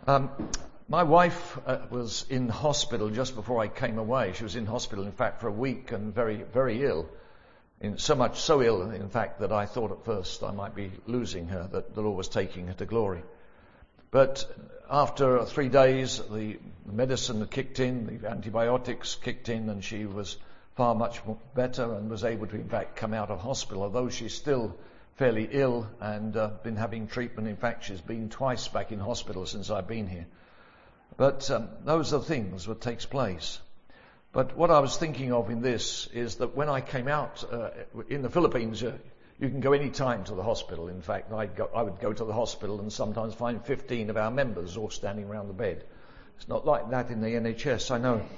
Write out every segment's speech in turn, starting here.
Um, my wife was in hospital just before I came away. She was in hospital, in fact, for a week and very, very ill. So ill, in fact, that I thought at first I might be losing her, that the Lord was taking her to glory. But after 3 days, the medicine kicked in, the antibiotics kicked in, and she was far much better and was able to, in fact, come out of hospital, although she's still fairly ill and been having treatment. In fact, she's been twice back in hospital since I've been here. But those are things that takes place. But what I was thinking of in this is that when I came out in the Philippines, you can go any time to the hospital. In fact, I would go to the hospital and sometimes find 15 of our members all standing around the bed. It's not like that in the NHS, I know.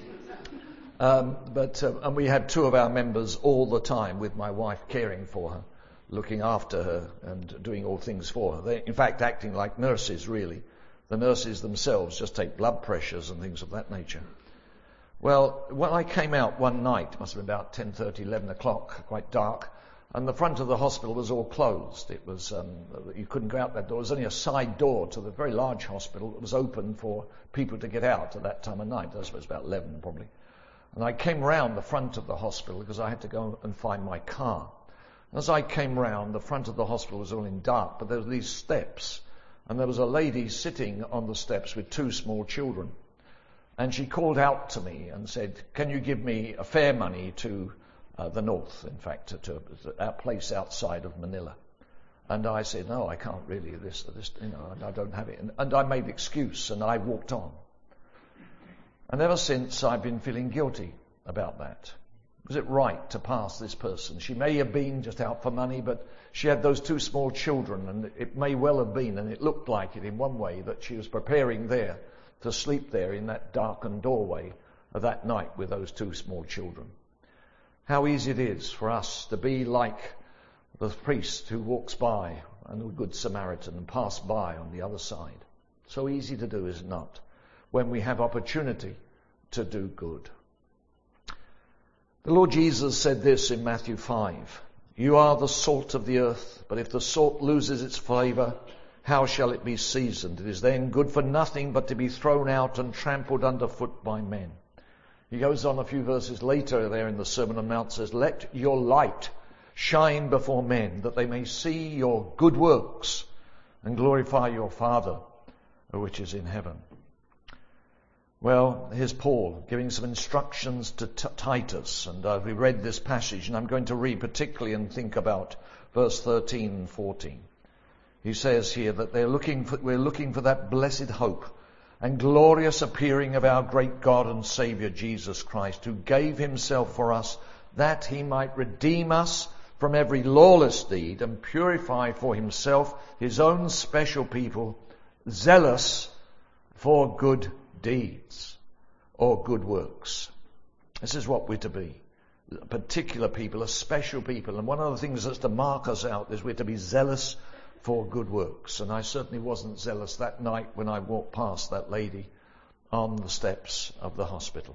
And we had 2 of our members all the time with my wife caring for her, looking after her and doing all things for her. They, in fact, acting like nurses, really. The nurses themselves just take blood pressures and things of that nature. Well, when I came out one night, it must have been about 10:30, 11 o'clock, quite dark, and the front of the hospital was all closed. It was, you couldn't go out that door. There was only a side door to the very large hospital that was open for people to get out at that time of night. I suppose about 11 probably. And I came round the front of the hospital because I had to go and find my car. As I came round, the front of the hospital was all in dark, but there were these steps, and there was a lady sitting on the steps with 2 small children. And she called out to me and said, "Can you give me a fare money to the north, in fact, to our place outside of Manila?" And I said, "No, I can't really, I don't have it." And I made the excuse and I walked on. And ever since I've been feeling guilty about that. Was it right to pass this person? She may have been just out for money, but she had those 2 small children, and it may well have been, and it looked like it in one way, that she was preparing there to sleep there in that darkened doorway of that night with those 2 small children. How easy it is for us to be like the priest who walks by and the Good Samaritan and pass by on the other side. So easy to do, is it not? When we have opportunity to do good. The Lord Jesus said this in Matthew 5. "You are the salt of the earth, but if the salt loses its flavour, how shall it be seasoned? It is then good for nothing but to be thrown out and trampled underfoot by men." He goes on a few verses later there in the Sermon on the Mount, says, "Let your light shine before men, that they may see your good works and glorify your Father which is in heaven." Well, here's Paul giving some instructions to Titus, and we read this passage, and I'm going to read particularly and think about verse 13 and 14. He says here that we're looking for that blessed hope and glorious appearing of our great God and Saviour Jesus Christ, who gave himself for us that he might redeem us from every lawless deed and purify for himself his own special people, zealous for good deeds or good works. This is what we're to be. A particular people, a special people. And one of the things that's to mark us out is we're to be zealous for good works. And I certainly wasn't zealous that night when I walked past that lady on the steps of the hospital.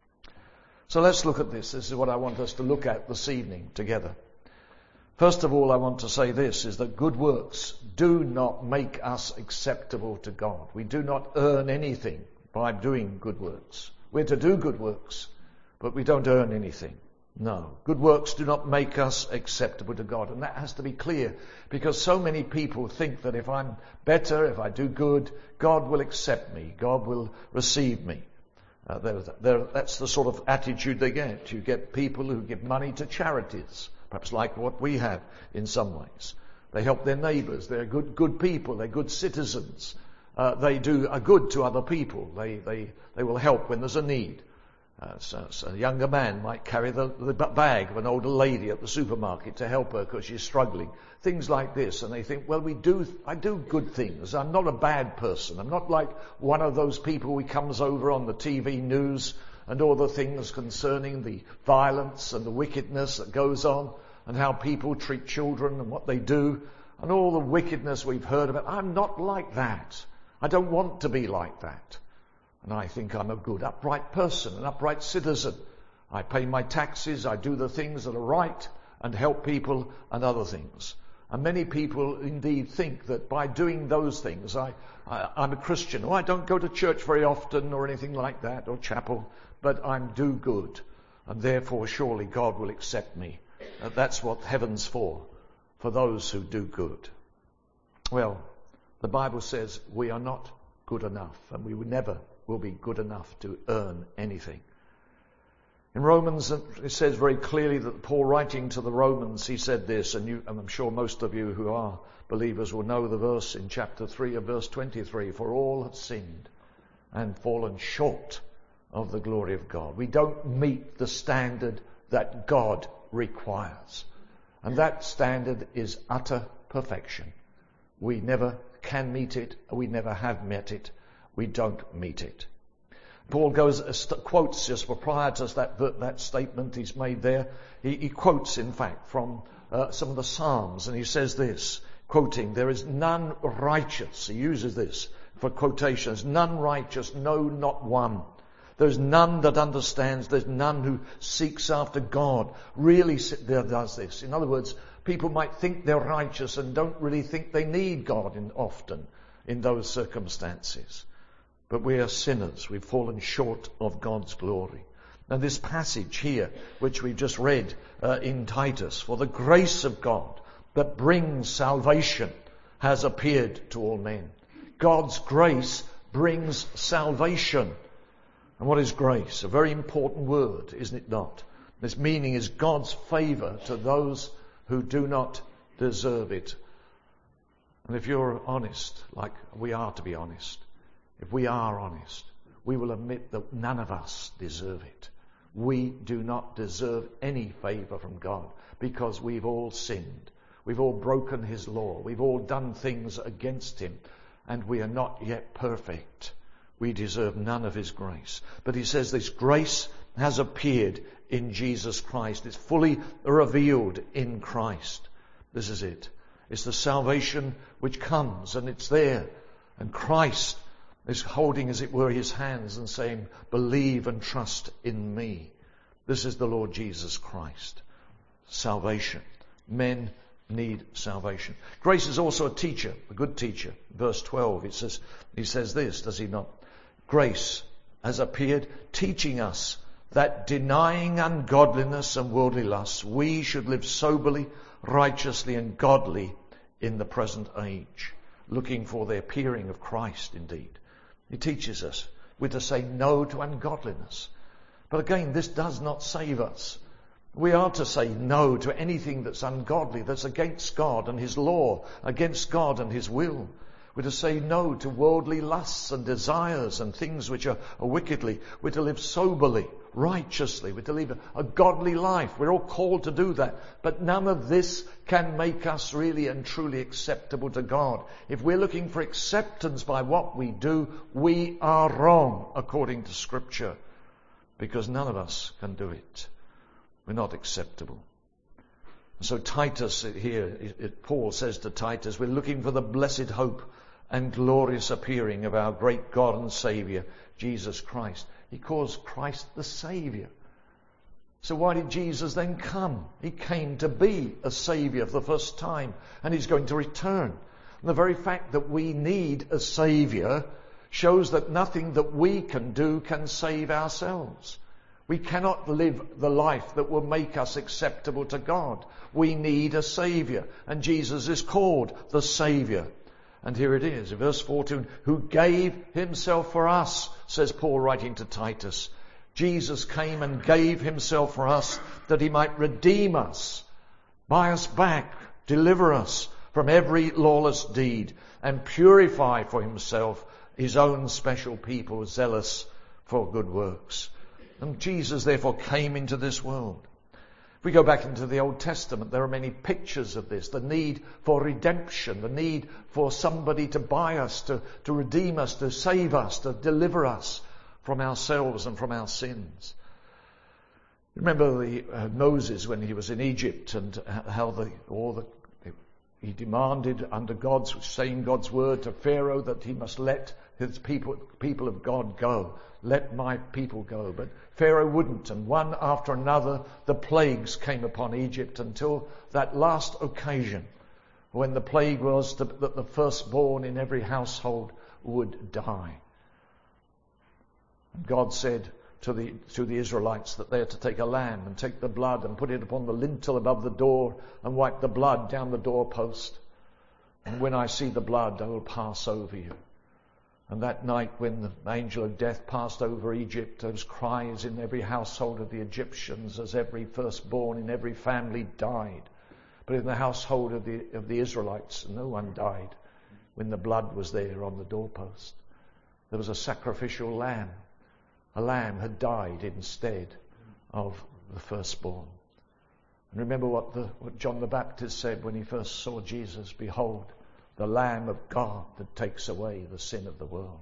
So let's look at this. This is what I want us to look at this evening together. First of all, I want to say this, is that good works do not make us acceptable to God. We do not earn anything by doing good works. We're to do good works, but we don't earn anything. No, good works do not make us acceptable to God. And that has to be clear, because so many people think that if I'm better, if I do good, God will accept me, God will receive me. That's the sort of attitude they get. You get people who give money to charities, perhaps like what we have in some ways. They help their neighbours, they're good people, they're good citizens. They do a good to other people. They will help when there's a need. So a younger man might carry the bag of an older lady at the supermarket to help her because she's struggling. Things like this. And they think, well, I do good things. I'm not a bad person. I'm not like one of those people who comes over on the TV news and all the things concerning the violence and the wickedness that goes on and how people treat children and what they do and all the wickedness we've heard about. I'm not like that. I don't want to be like that. And I think I'm a good, upright person, an upright citizen. I pay my taxes, I do the things that are right and help people and other things. And many people indeed think that by doing those things, I'm a Christian. Oh, I don't go to church very often or anything like that, or chapel, but I'm do good. And therefore, surely God will accept me. That's what heaven's for those who do good. Well, the Bible says we are not good enough, and we never will be good enough to earn anything. In Romans, it says very clearly that Paul, writing to the Romans, he said this, and I'm sure most of you who are believers will know the verse in chapter 3 of verse 23, for all have sinned and fallen short of the glory of God. We don't meet the standard that God requires. And that standard is utter perfection. We never can meet it. We never have met it. We don't meet it. Paul quotes just prior to that statement he's made there. He quotes, in fact, from some of the Psalms, and he says this, quoting, there is none righteous. He uses this for quotations. None righteous, no, not one. There's none that understands. There's none who seeks after God. Really does this. In other words, people might think they're righteous and don't really think they need God often in those circumstances. But we are sinners. We've fallen short of God's glory. Now this passage here, which we just read in Titus, for the grace of God that brings salvation has appeared to all men. God's grace brings salvation. And what is grace? A very important word, isn't it not? Its meaning is God's favour to those who do not deserve it. And if you're honest, like we are to be honest, if we are honest, we will admit that none of us deserve it. We do not deserve any favour from God because we've all sinned. We've all broken his law. We've all done things against him, and we are not yet perfect. We deserve none of his grace. But he says this grace has appeared in Jesus Christ. It's fully revealed in Christ. This is it. It's the salvation which comes, and it's there. And Christ is holding, as it were, his hands and saying, believe and trust in me. This is the Lord Jesus Christ. Salvation. Men need salvation. Grace is also a teacher, a good teacher. Verse 12, he says this, does he not? Grace has appeared, teaching us that denying ungodliness and worldly lusts, we should live soberly, righteously and godly in the present age, looking for the appearing of Christ indeed. He teaches us we're to say no to ungodliness. But again, this does not save us. We are to say no to anything that's ungodly, that's against God and his law, against God and his will. We're to say no to worldly lusts and desires and things which are wickedly. We're to live soberly, righteously. We're to live a godly life. We're all called to do that. But none of this can make us really and truly acceptable to God. If we're looking for acceptance by what we do, we are wrong according to Scripture. Because none of us can do it. We're not acceptable. And so Titus here, Paul says to Titus, we're looking for the blessed hope and glorious appearing of our great God and Saviour, Jesus Christ. He calls Christ the Saviour. So why did Jesus then come? He came to be a Saviour for the first time, and he's going to return. And the very fact that we need a Saviour shows that nothing that we can do can save ourselves. We cannot live the life that will make us acceptable to God. We need a Saviour, and Jesus is called the Saviour. And here it is, in verse 14, who gave himself for us, says Paul writing to Titus. Jesus came and gave himself for us that he might redeem us, buy us back, deliver us from every lawless deed, and purify for himself his own special people, zealous for good works. And Jesus therefore came into this world. If we go back into the Old Testament, there are many pictures of this. The need for redemption, the need for somebody to buy us, to redeem us, to save us, to deliver us from ourselves and from our sins. Remember Moses when he was in Egypt and how he demanded under saying God's word to Pharaoh that he must let his people of God go. Let my people go. But Pharaoh wouldn't, and one after another the plagues came upon Egypt until that last occasion when the plague was that the firstborn in every household would die. And God said to the Israelites that they had to take a lamb and take the blood and put it upon the lintel above the door and wipe the blood down the doorpost. And when I see the blood, I will pass over you. And that night when the angel of death passed over Egypt, there was cries in every household of the Egyptians as every firstborn in every family died. But in the household of the Israelites, no one died when the blood was there on the doorpost. There was a sacrificial lamb. A lamb had died instead of the firstborn. And remember what John the Baptist said when he first saw Jesus. Behold, the Lamb of God that takes away the sin of the world.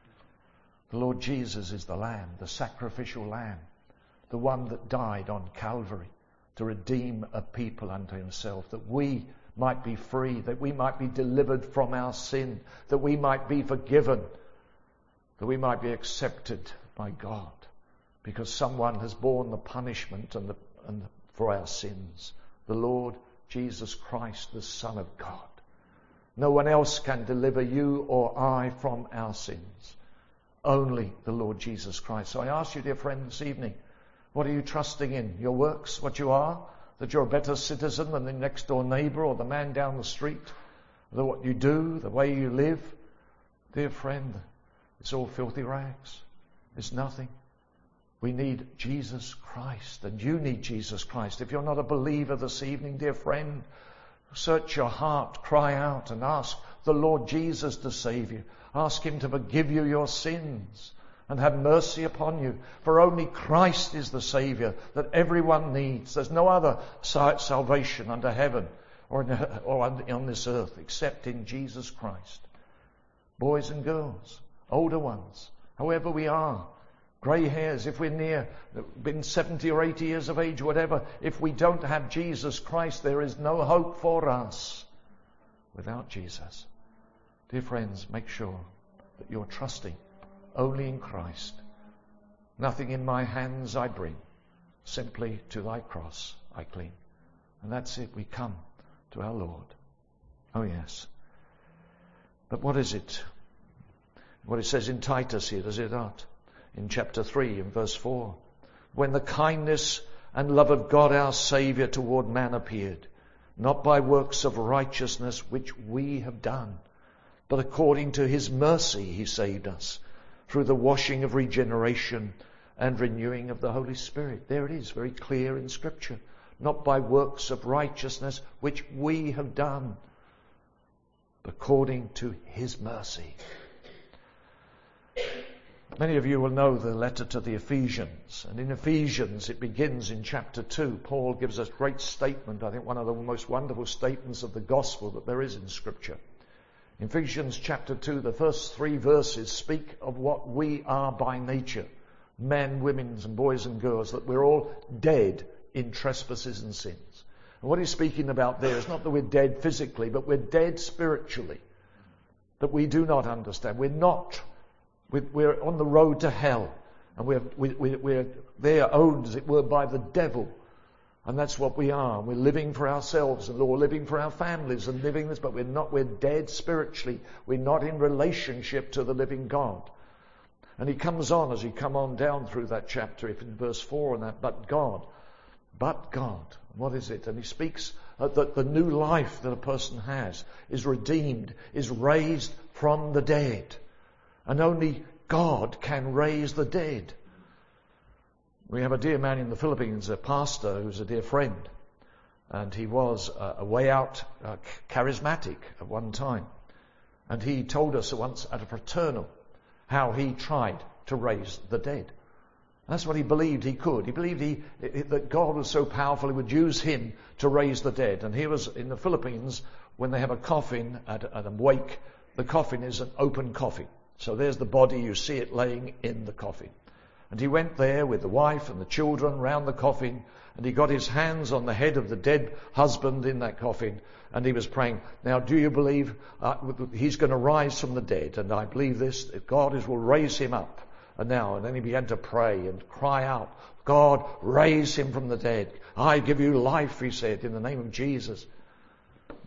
The Lord Jesus is the Lamb, the sacrificial Lamb, the one that died on Calvary to redeem a people unto himself, that we might be free, that we might be delivered from our sin, that we might be forgiven, that we might be accepted by God, because someone has borne the punishment for our sins, the Lord Jesus Christ, the Son of God. No one else can deliver you or I from our sins. Only the Lord Jesus Christ. So I ask you, dear friend, this evening, what are you trusting in? Your works, what you are? That you're a better citizen than the next door neighbor or the man down the street? What you do, the way you live? Dear friend, it's all filthy rags. It's nothing. We need Jesus Christ, and you need Jesus Christ. If you're not a believer this evening, dear friend, search your heart, cry out and ask the Lord Jesus to save you. Ask him to forgive you your sins and have mercy upon you. For only Christ is the Saviour that everyone needs. There's no other salvation under heaven or on this earth except in Jesus Christ. Boys and girls, older ones, however we are, grey hairs, if we're been 70 or 80 years of age, whatever, if we don't have Jesus Christ, there is no hope for us without Jesus. Dear friends, make sure that you're trusting only in Christ. Nothing in my hands I bring, simply to thy cross I cling. And that's it, we come to our Lord. Oh yes. But what is it? What it says in Titus here, does it not? In chapter 3, in verse 4, when the kindness and love of God our Saviour toward man appeared, not by works of righteousness which we have done, but according to his mercy he saved us, through the washing of regeneration and renewing of the Holy Spirit. There it is, very clear in Scripture. Not by works of righteousness which we have done, but according to his mercy. Many of you will know the letter to the Ephesians. And in Ephesians, it begins in chapter 2. Paul gives us a great statement, I think one of the most wonderful statements of the gospel that there is in Scripture. In Ephesians chapter 2, the first 3 verses speak of what we are by nature. Men, women, and boys and girls, that we're all dead in trespasses and sins. And what he's speaking about there is not that we're dead physically, but we're dead spiritually. That we do not understand. We're on the road to hell, and we're there owned, as it were, by the devil. And that's what we are. We're living for ourselves, and we're living for our families and living this, but we're dead spiritually. We're not in relationship to the living God. And he comes on, as he come on down through that chapter, if in verse 4 and that, but God. What is it? And he speaks that the new life that a person has is redeemed, is raised from the dead. And only God can raise the dead. We have a dear man in the Philippines, a pastor who's a dear friend. And he was a way out charismatic at one time. And he told us once at a fraternal how he tried to raise the dead. That's what he believed he could. He believed that God was so powerful he would use him to raise the dead. And he was in the Philippines, when they have a coffin at a wake, the coffin is an open coffin. So there's the body, you see it laying in the coffin. And he went there with the wife and the children round the coffin, and he got his hands on the head of the dead husband in that coffin, and he was praying, now do you believe he's going to rise from the dead? And I believe this, that God will raise him up. And then he began to pray and cry out, God, raise him from the dead. I give you life, he said, in the name of Jesus.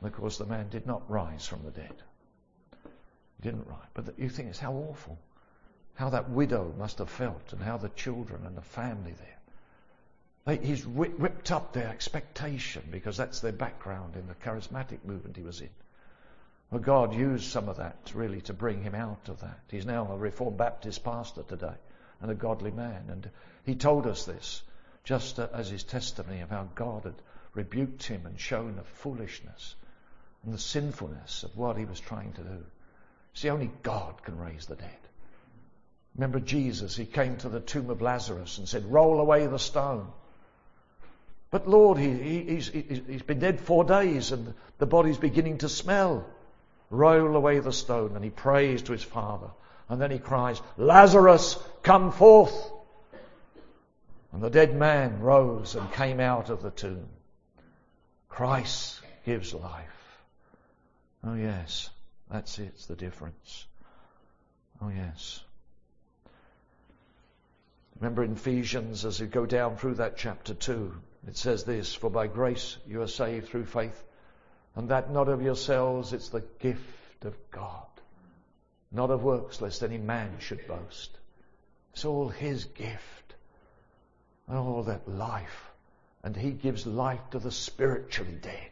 And of course the man did not rise from the dead. He didn't rise. But you think it's how awful. How that widow must have felt, and how the children and the family there. He's whipped up their expectation, because that's their background in the charismatic movement he was in. Well, God used some of that really to bring him out of that. He's now a Reformed Baptist pastor today and a godly man. And he told us this just as his testimony of how God had rebuked him and shown the foolishness and the sinfulness of what he was trying to do. See, only God can raise the dead. Remember Jesus, he came to the tomb of Lazarus and said, roll away the stone. But Lord, he's been dead 4 days and the body's beginning to smell. Roll away the stone. And he prays to his Father. And then he cries, Lazarus, come forth. And the dead man rose and came out of the tomb. Christ gives life. Oh yes, that's it, it's the difference. Oh yes. Remember in Ephesians, as you go down through that chapter 2, it says this, for by grace you are saved through faith, and that not of yourselves, it's the gift of God. Not of works, lest any man should boast. It's all his gift. And all that life. And he gives life to the spiritually dead.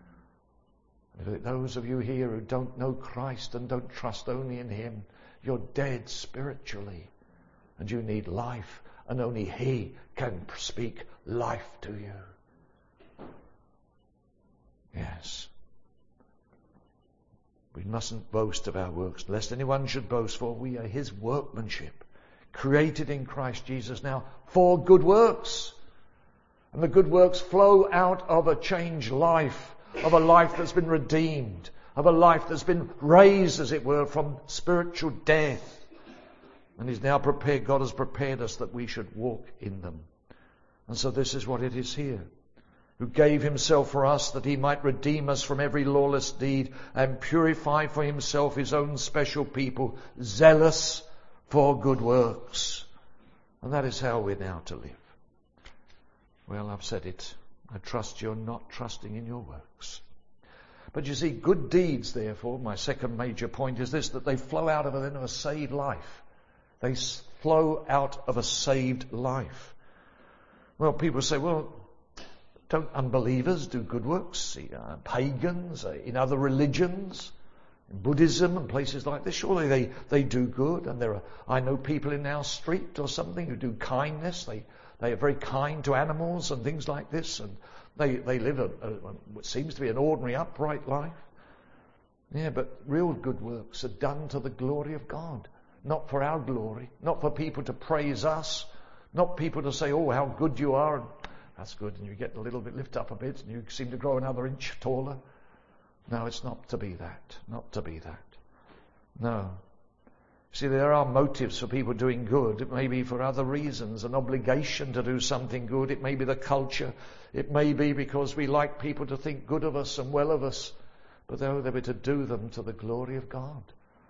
Those of you here who don't know Christ and don't trust only in him, you're dead spiritually. And you need life. And only he can speak life to you. Yes. We mustn't boast of our works, lest anyone should boast, for we are his workmanship, created in Christ Jesus now for good works. And the good works flow out of a changed life, of a life that's been redeemed, of a life that's been raised, as it were, from spiritual death. And he's now prepared, God has prepared us that we should walk in them. And so this is what it is here. Who gave himself for us that he might redeem us from every lawless deed and purify for himself his own special people, zealous for good works. And that is how we're now to live. Well, I've said it. I trust you're not trusting in your works. But you see, good deeds, therefore, my second major point is this, that they flow out of a saved life. They flow out of a saved life. Well, people say, well, don't unbelievers do good works? Pagans, in other religions, in Buddhism and places like this, surely they do good. And I know people in our street or something who do kindness. They are very kind to animals and things like this. And they live what seems to be an ordinary, upright life. Yeah, but real good works are done to the glory of God. Not for our glory. Not for people to praise us. Not people to say, oh, how good you are. And that's good. And you get a little bit, lift up a bit, and you seem to grow another inch taller. No, it's not to be that. Not to be that. No. See, there are motives for people doing good. It may be for other reasons, an obligation to do something good. It may be the culture. It may be because we like people to think good of us and well of us. But though they were to do them to the glory of God.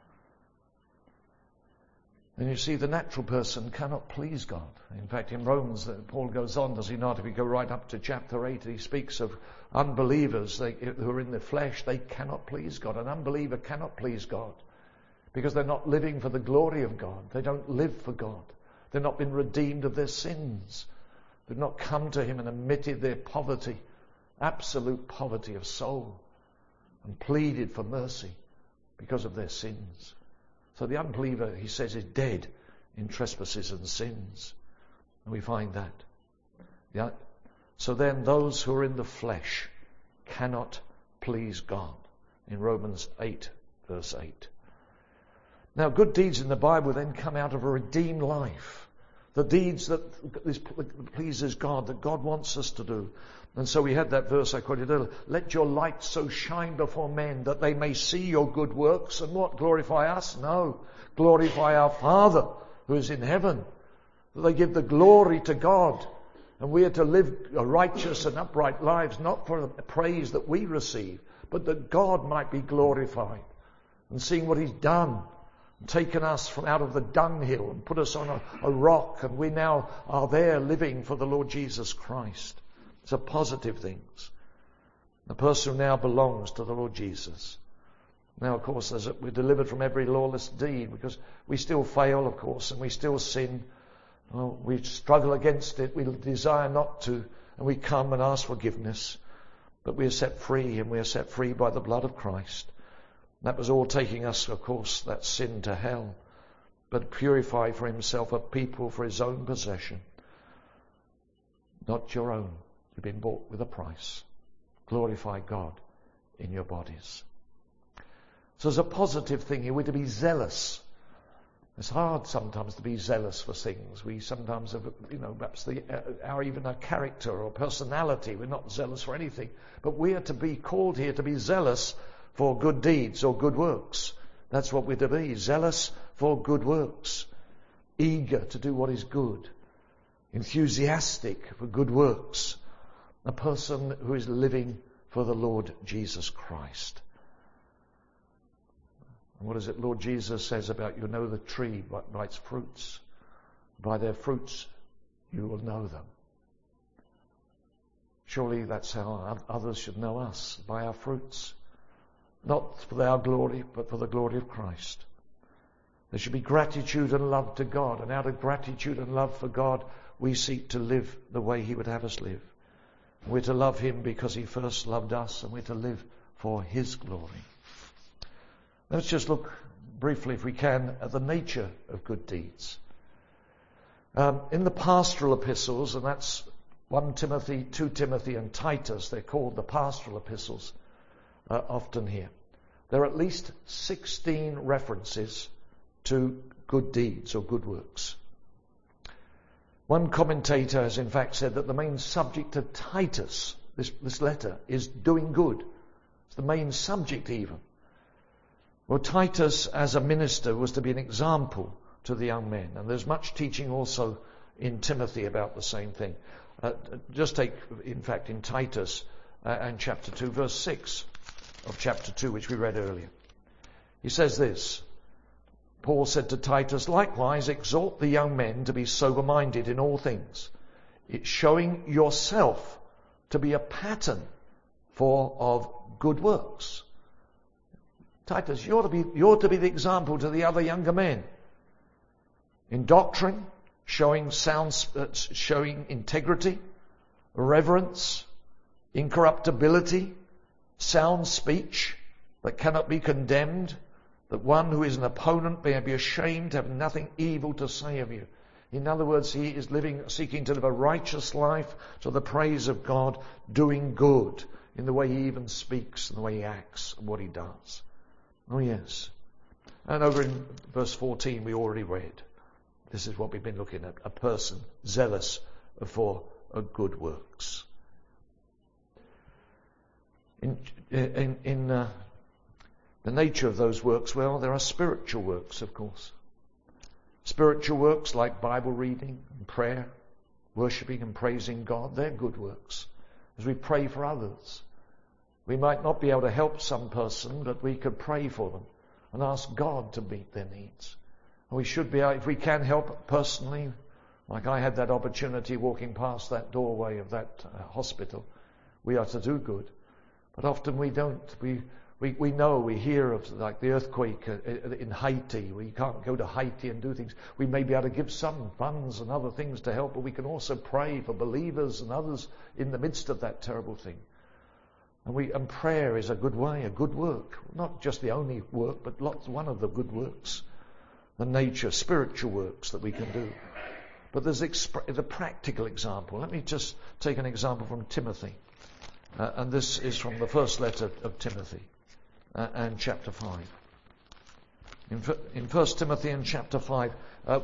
And you see, the natural person cannot please God. In fact, in Romans, Paul goes on, does he not? If you go right up to chapter 8, he speaks of unbelievers who are in the flesh. They cannot please God. An unbeliever cannot please God because they're not living for the glory of God. They don't live for God. They've not been redeemed of their sins. They've not come to him and admitted their poverty, absolute poverty of soul, and pleaded for mercy because of their sins. So the unbeliever, he says, is dead in trespasses and sins. And we find that. Yeah. So then those who are in the flesh cannot please God. In Romans 8, verse 8. Now, good deeds in the Bible then come out of a redeemed life. The deeds that pleases God, that God wants us to do. And so we had that verse I quoted earlier. Let your light so shine before men that they may see your good works. And what? Glorify us? No. Glorify our Father who is in heaven. That they give the glory to God. And we are to live righteous and upright lives, not for the praise that we receive, but that God might be glorified. And seeing what he's done, taken us from out of the dunghill and put us on a rock, and we now are there living for the Lord Jesus Christ. It's a positive things. A person who now belongs to the Lord Jesus. Now, of course, we're delivered from every lawless deed, because we still fail, of course, and we still sin. Well, we struggle against it. We desire not to, and we come and ask forgiveness. But we are set free, and we are set free by the blood of Christ. That was all taking us, of course, that sin to hell, but purify for himself a people for his own possession. Not your own. You've been bought with a price. Glorify God in your bodies. So there's a positive thing here. We're to be zealous. It's hard sometimes to be zealous for things. We sometimes have, perhaps even our character or personality. We're not zealous for anything. But we are to be called here to be zealous for good deeds or good works. That's what we're to be. Zealous for good works. Eager to do what is good. Enthusiastic for good works. A person who is living for the Lord Jesus Christ. And what is it Lord Jesus says about, you know the tree by its fruits. By their fruits you will know them. Surely that's how others should know us, by our fruits. Not for our glory, but for the glory of Christ. There should be gratitude and love to God. And out of gratitude and love for God, we seek to live the way He would have us live. We're to love Him because He first loved us, and we're to live for His glory. Let's just look briefly, if we can, at the nature of good deeds. In the pastoral epistles, and that's 1 Timothy, 2 Timothy and Titus, they're called the pastoral epistles often here. There are at least 16 references to good deeds or good works. One commentator has in fact said that the main subject of Titus, this letter, is doing good. It's the main subject even. Well, Titus as a minister was to be an example to the young men. And there's much teaching also in Timothy about the same thing. Just take, in fact, in Titus and chapter 2, verse 6 of chapter 2, which we read earlier. He says this, Paul said to Titus, likewise exhort the young men to be sober-minded in all things, showing yourself to be a pattern of good works. Titus, you're to be the example to the other younger men. In doctrine, showing integrity, reverence, incorruptibility, sound speech that cannot be condemned, that one who is an opponent may be ashamed to have nothing evil to say of you. In other words, he is seeking to live a righteous life to the praise of God, doing good in the way he even speaks and the way he acts and what he does. Oh yes. And over in verse 14 we already read. This is what we've been looking at. A person zealous for good works. In the nature of those works, well, there are spiritual works, of course. Spiritual works like Bible reading and prayer, worshipping and praising God, they're good works. As we pray for others. We might not be able to help some person, but we could pray for them and ask God to meet their needs. And we should be able, if we can help personally, like I had that opportunity walking past that doorway of that hospital, we are to do good. But often we don't. We know, we hear of like the earthquake in Haiti. We can't go to Haiti and do things. We may be able to give some funds and other things to help, but we can also pray for believers and others in the midst of that terrible thing. And prayer is a good way, a good work. Not just the only work, but one of the good works. The nature, spiritual works that we can do. But there's the practical example. Let me just take an example from Timothy. And this is from the first letter of Timothy and chapter 5. In 1 Timothy and chapter 5,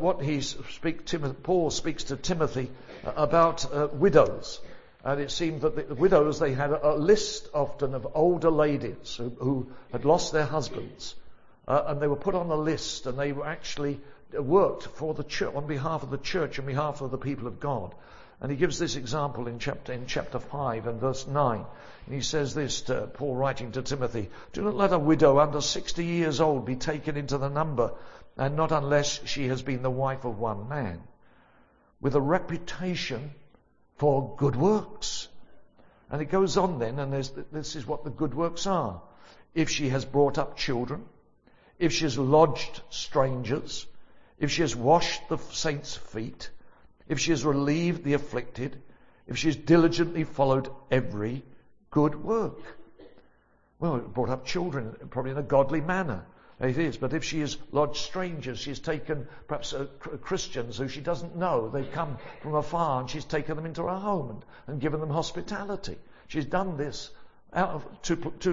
Paul speaks to Timothy about widows. And it seemed that the widows, they had a list often of older ladies who had lost their husbands. And they were put on a list, and they were actually worked for the church, on behalf of the church, on behalf of the people of God. And he gives this example in chapter 5 and verse 9. And he says this to Paul writing to Timothy, do not let a widow under 60 years old be taken into the number, and not unless she has been the wife of one man, with a reputation for good works. And it goes on then, and this is what the good works are. If she has brought up children, if she has lodged strangers, if she has washed the saints' feet, if she has relieved the afflicted, if she has diligently followed every good work. Well, brought up children, probably in a godly manner. It is, but if she has lodged strangers, she's taken perhaps Christians who she doesn't know. They've come from afar, and she's taken them into her home and given them hospitality. She's done this to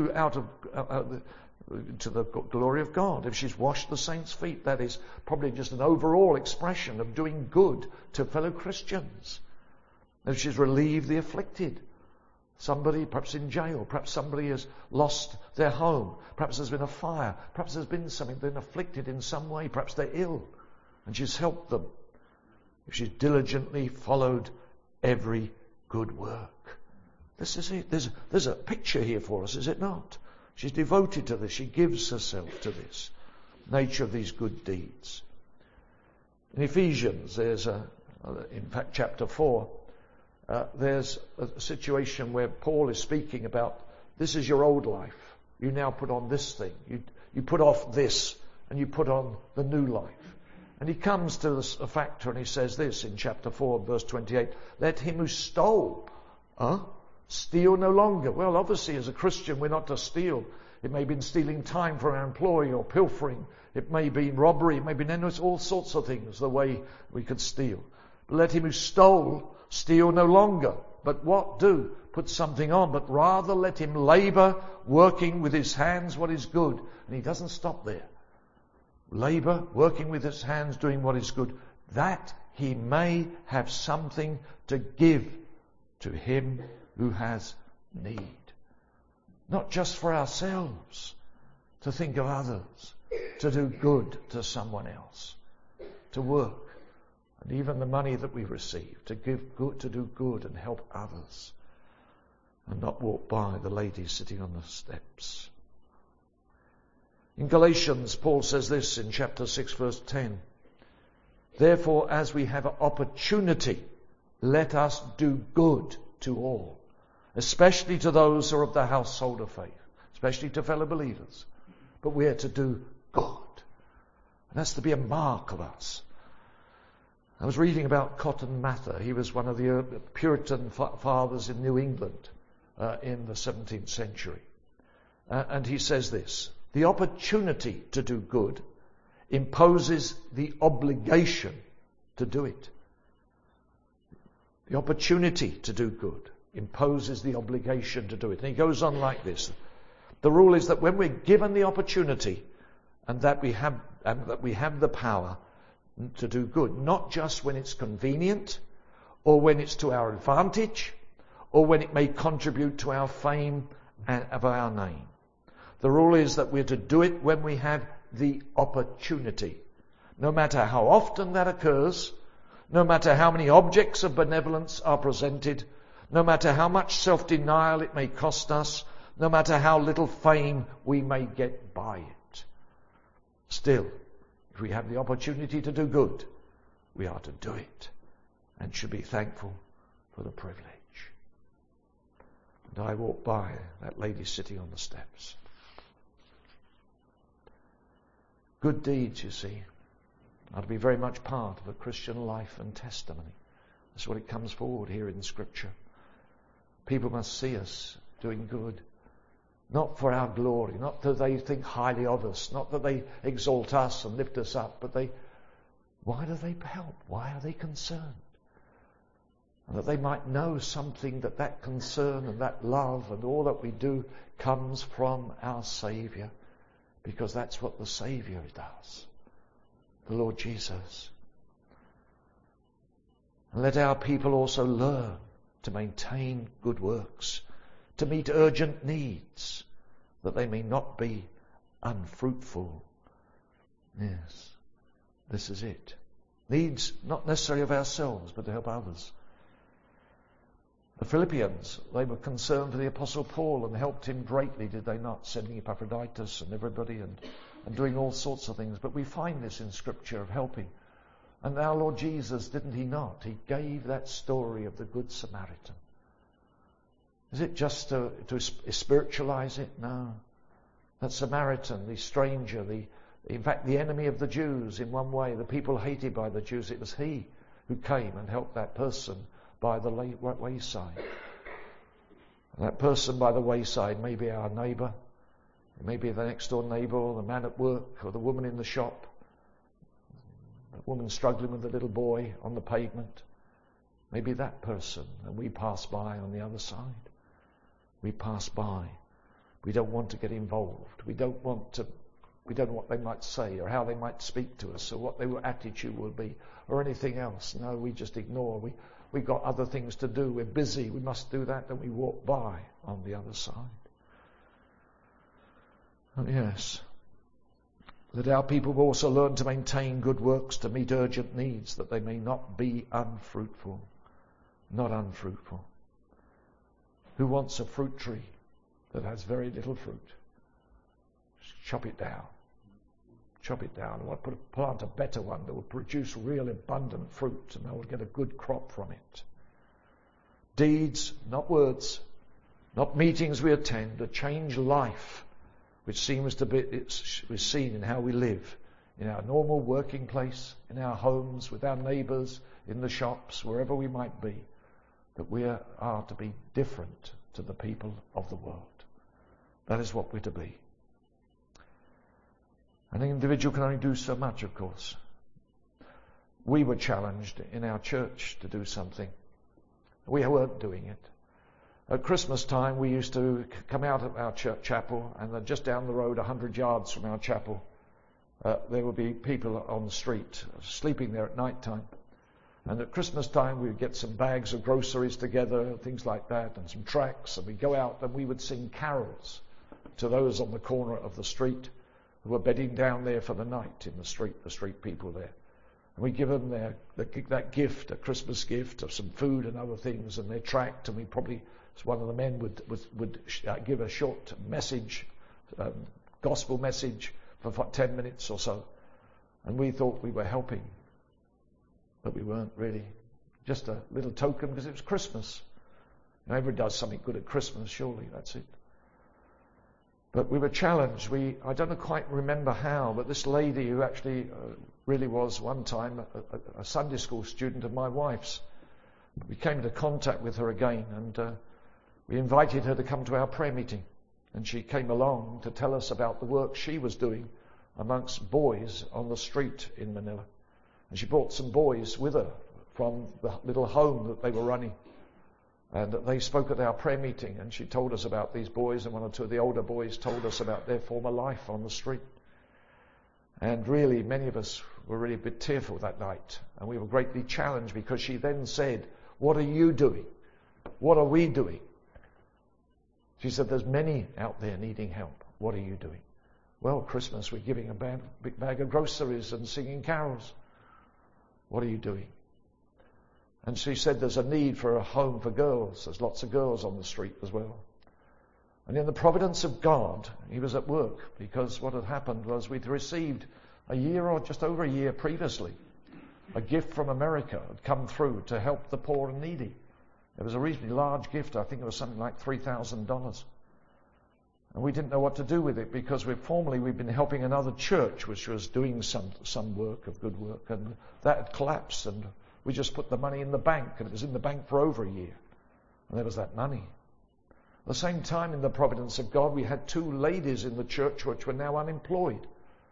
the glory of God. If she's washed the saints' feet, that is probably just an overall expression of doing good to fellow Christians. If she's relieved the afflicted, somebody perhaps in jail, perhaps somebody has lost their home, perhaps there's been a fire, perhaps there's been something, been afflicted in some way, perhaps they're ill, and she's helped them. If she's diligently followed every good work. This is it. There's a picture here for us, is it not? She's devoted to this. She gives herself to this. Nature of these good deeds. In Ephesians, there's in fact chapter 4, there's a situation where Paul is speaking about, this is your old life. You now put on this thing. You put off this and you put on the new life. And he comes to a factor and he says this in chapter 4, verse 28, let him who stole, steal no longer. Well, obviously as a Christian we're not to steal. It may be stealing time from our employee or pilfering. It may be robbery. It may be all sorts of things, the way we could steal. But let him who stole steal no longer. But what do? Put something on. But rather let him labour, working with his hands what is good. And he doesn't stop there. Labour, working with his hands, doing what is good, that he may have something to give to him who has need. Not just for ourselves, to think of others, to do good to someone else, to work, and even the money that we receive, to give good, to do good and help others, and not walk by the lady sitting on the steps. In Galatians, Paul says this in chapter 6, verse 10. Therefore, as we have an opportunity, let us do good to all, especially to those who are of the household of faith, especially to fellow believers. But we are to do good. And that's to be a mark of us. I was reading about Cotton Mather. He was one of the Puritan fathers in New England in the 17th century. And he says this, the opportunity to do good imposes the obligation to do it. The opportunity to do good imposes the obligation to do it. And he goes on like this. The rule is that when we're given the opportunity and that we have the power to do good, not just when it's convenient or when it's to our advantage or when it may contribute to our fame and of our name. The rule is that we're to do it when we have the opportunity. No matter how often that occurs, no matter how many objects of benevolence are presented, no matter how much self-denial it may cost us, no matter how little fame we may get by it. Still, if we have the opportunity to do good, we are to do it and should be thankful for the privilege. And I walked by that lady sitting on the steps. Good deeds, you see, are to be very much part of a Christian life and testimony. That's what it comes forward here in Scripture. People must see us doing good. Not for our glory, not that they think highly of us, not that they exalt us and lift us up, but why do they help? Why are they concerned? And that they might know something that concern and that love and all that we do comes from our Saviour, because that's what the Saviour does, the Lord Jesus. And let our people also learn to maintain good works, to meet urgent needs, that they may not be unfruitful. Yes, this is it. Needs not necessarily of ourselves, but to help others. The Philippians, they were concerned for the Apostle Paul and helped him greatly, did they not? Sending Epaphroditus and everybody and doing all sorts of things. But we find this in Scripture of helping. And our Lord Jesus, didn't he not? He gave that story of the Good Samaritan. Is it just to spiritualize it? No. That Samaritan, the stranger, in fact the enemy of the Jews in one way, the people hated by the Jews, it was he who came and helped that person by the wayside. And that person by the wayside may be our neighbour, it may be the next door neighbour, or the man at work, or the woman in the shop, the woman struggling with the little boy on the pavement. Maybe that person, and we pass by on the other side. We pass by. We don't want to get involved. We don't know what they might say, or how they might speak to us, or what their attitude will be, or anything else. No, we just ignore. We've got other things to do. We're busy. We must do that, and we walk by on the other side. And yes, that our people will also learn to maintain good works to meet urgent needs, that they may not be unfruitful. Not unfruitful. Who wants a fruit tree that has very little fruit? Chop it down. Chop it down. I want to plant a better one that will produce real abundant fruit, and I will get a good crop from it. Deeds, not words, not meetings we attend, a changed life, which seems to be seen in how we live, in our normal working place, in our homes, with our neighbours, in the shops, wherever we might be, that we are to be different to the people of the world. That is what we're to be. An individual can only do so much, of course. We were challenged in our church to do something. We weren't doing it. At Christmas time, we used to come out of our chapel, and just down the road, 100 yards from our chapel, there would be people on the street sleeping there at night time. And at Christmas time, we would get some bags of groceries together, things like that, and some tracts, and we'd go out and we would sing carols to those on the corner of the street who were bedding down there for the night in the street people there. And we give them that gift, a Christmas gift of some food and other things, and their tract, and we probably, one of the men would give a short message, gospel message for 10 minutes or so. And we thought we were helping, but we weren't really. Just a little token because it was Christmas. And everybody does something good at Christmas, surely, that's it. But we were challenged. I don't quite remember how, but this lady who actually really was one time a Sunday school student of my wife's, we came into contact with her again, and we invited her to come to our prayer meeting. And she came along to tell us about the work she was doing amongst boys on the street in Manila. And she brought some boys with her from the little home that they were running. And they spoke at our prayer meeting, and she told us about these boys, and one or two of the older boys told us about their former life on the street. And really, many of us were really a bit tearful that night, and we were greatly challenged because she then said, "What are you doing? What are we doing?" She said, "There's many out there needing help. What are you doing?" Well, Christmas, we're giving a big bag of groceries and singing carols. What are you doing? And she said there's a need for a home for girls. There's lots of girls on the street as well. And in the providence of God, he was at work, because what had happened was we'd received a year or just over a year previously, a gift from America had come through to help the poor and needy. It was a reasonably large gift. I think it was something like $3,000. And we didn't know what to do with it, because we'd been helping another church which was doing some work of good work, and that had collapsed, and we just put the money in the bank, and it was in the bank for over a year. And there was that money. At the same time, in the providence of God, we had 2 ladies in the church which were now unemployed.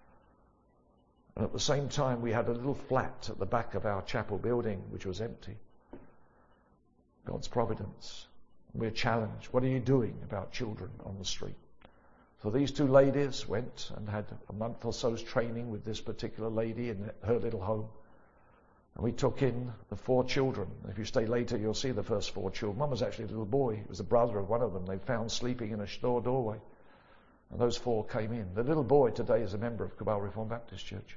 And at the same time, we had a little flat at the back of our chapel building which was empty. God's providence. We're challenged. What are you doing about children on the street? So these 2 ladies went and had a month or so's training with this particular lady in her little home. And we took in the 4 children. If you stay later, you'll see the first 4 children. One was actually a little boy. He was the brother of one of them. They found sleeping in a store doorway. And those 4 came in. The little boy today is a member of Cabal Reformed Baptist Church.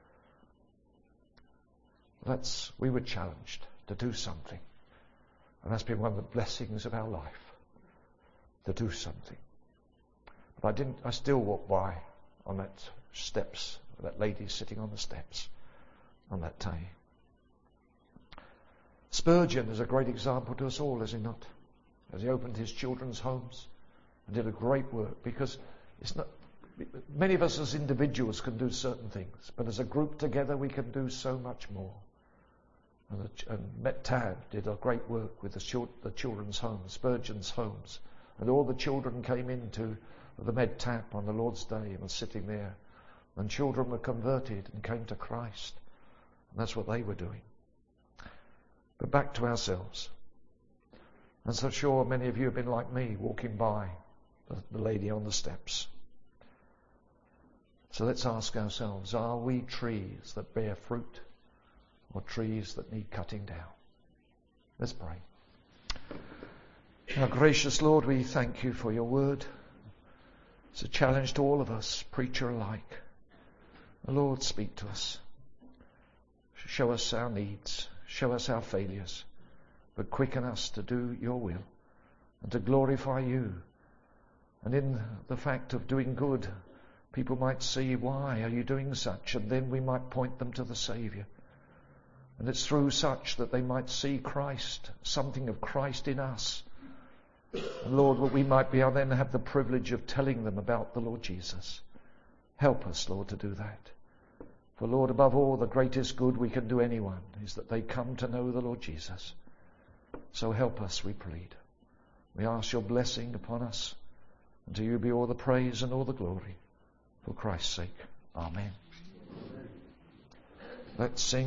We were challenged to do something. And that's been one of the blessings of our life, to do something. But I still walk by on that steps, that lady sitting on the steps on that day. Spurgeon is a great example to us all, is he not? as he opened his children's homes and did a great work, because it's not, many of us as individuals can do certain things, but as a group together we can do so much more. And Tab did a great work with the children's homes, Spurgeon's homes, and all the children came into the Med Tap on the Lord's Day and were sitting there, and children were converted and came to Christ, and that's what they were doing. But back to ourselves. And so sure many of you have been like me, walking by the lady on the steps. So let's ask ourselves, are we trees that bear fruit or trees that need cutting down? Let's pray. Our gracious Lord, we thank you for your word. It's a challenge to all of us, preacher alike. Lord, speak to us. Show us our needs. Show us our failures. But quicken us to do your will and to glorify you. And in the fact of doing good, people might see, why are you doing such? And then we might point them to the Saviour. And it's through such that they might see Christ, something of Christ in us. And Lord, we might be able then have the privilege of telling them about the Lord Jesus. Help us, Lord, to do that. For Lord, above all, the greatest good we can do anyone is that they come to know the Lord Jesus. So help us, we plead. We ask your blessing upon us. And to you be all the praise and all the glory. For Christ's sake. Amen. Let's sing.